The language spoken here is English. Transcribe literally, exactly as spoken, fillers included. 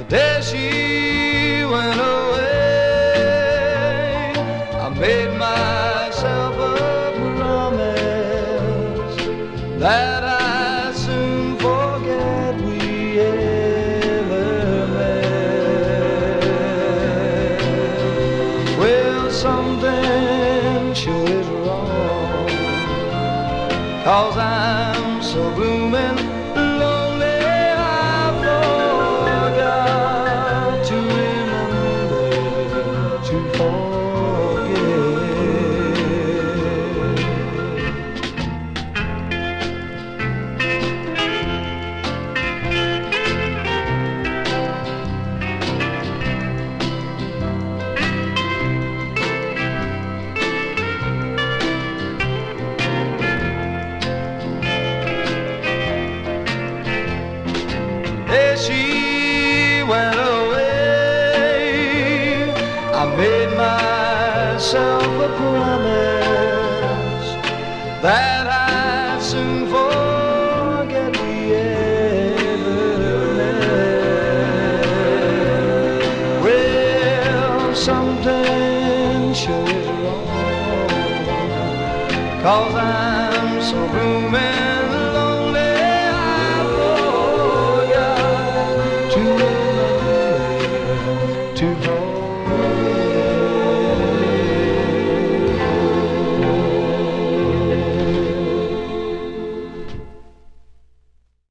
day she went away, I made myself a promise that I'd soon forget we ever met. Well, something sure is wrong, 'cause I'm so bloomin' lonely. I forgot to remember to forget. As she went away, I made myself a promise that I'd soon forget we ever met. Well, something sure is wrong, 'cause I'm so bloomin'